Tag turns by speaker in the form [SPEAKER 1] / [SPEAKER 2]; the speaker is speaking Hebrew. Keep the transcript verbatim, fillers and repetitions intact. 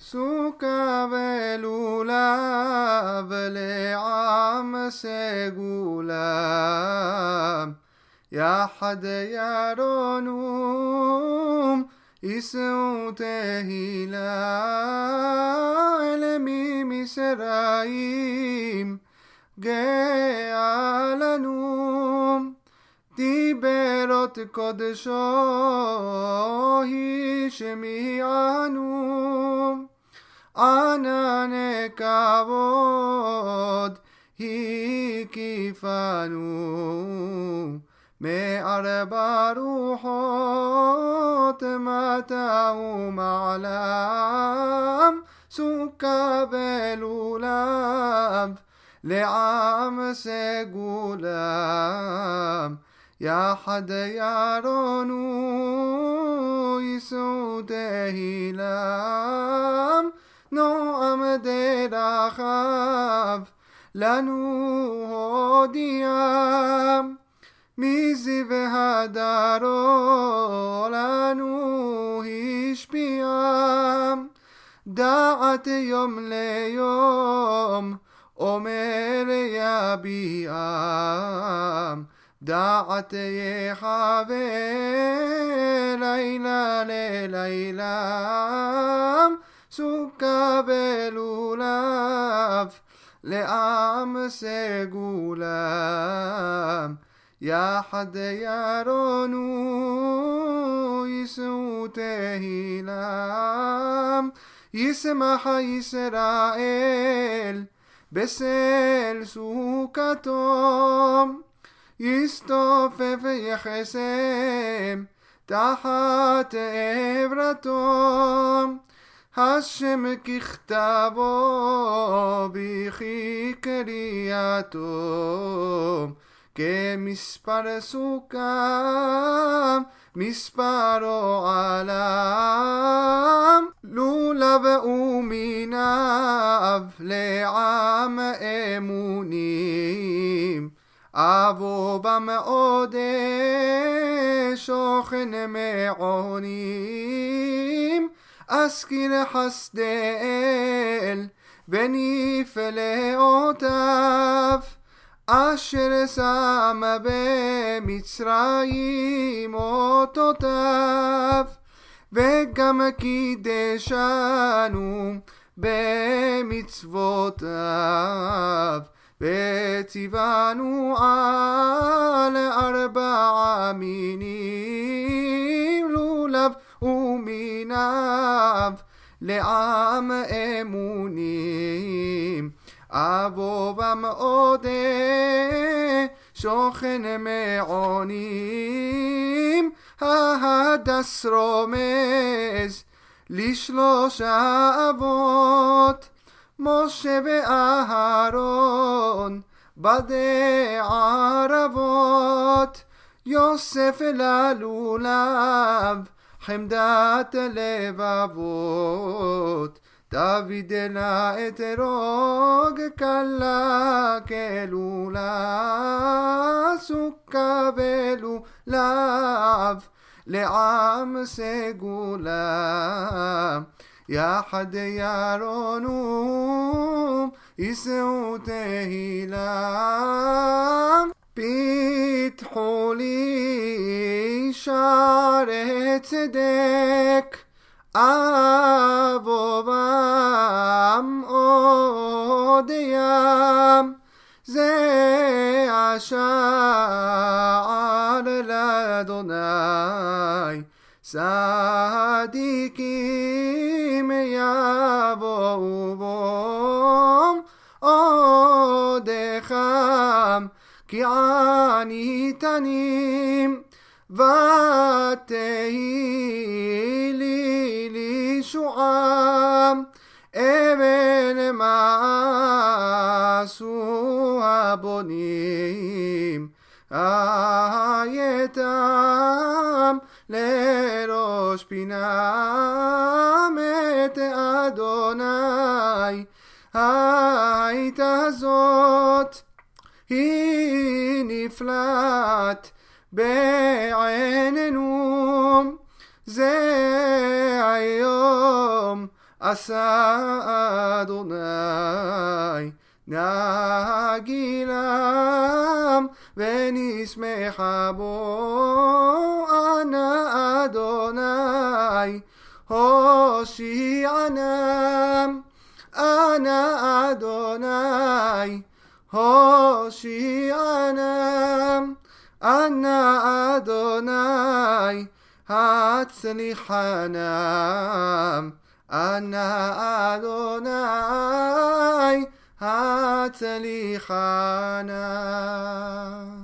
[SPEAKER 1] סוכה ולולב לעם סגולה, יחד ירונום יישאו תהילה, אלה ממצרים גאה לנו, דיברות קודשו השמיענו, ענני כבוד הקיפנו, מארבע רוחות מטה ומעלם, סוכה ולולב לעם סגולה, יחד ירונו יישאו תהילה, נועם דרכיו לנו הודיע, מזיו הדרו לנו השפיע, דעת יום ליום אומר יביעם, דעת יחווה לילה ללילה, סוכה ולולב לעם סגולה, יחד ירונו יישאו תהילה, ישמח ישראל בסל סוכתו, יסתופף יחסם תחת עברתו, השם ככתבו בכי קריאתו, כמספר סוכה מספרו עלם, לולב ומיניו לעם אמונים, אבו במאוד שוכן מעונים, אזכיר חסדאל ונפלאותיו, אשר שם במצרים אותותיו, וגם קידשנו במצוותיו, וציוונו על ארבע מינים, לולב ומיניו לעם אמונים, אבו במאוד שוכן מעונים, ההדס רומז לשלושה אבות, משה ואהרון בדי ערבות, יוסף ללולב חמדת לבבות, דוד לאתרוג קלה כלולה, סוכה ולולב לעם סגולה, יחד ירונו יישאו תהילה, פיתחו לי שערי צדק, אבו במאוד ים, זה השער לאדוני, צדיקים יבואו בו, עודכם כי עניתנים, ותהי לי לישועם, אבן מעשו הבונים, הייתם לראש פינם את אדוני, הייתה זאת היא נפלט בעינינו, זה היום עשה אדוני נגילם ונשמחה בו. אנא אדוני הושיענם, אנא אדוני הושיענם, אנא אדוני הצליחנם, אנא אדוני הצליחנם.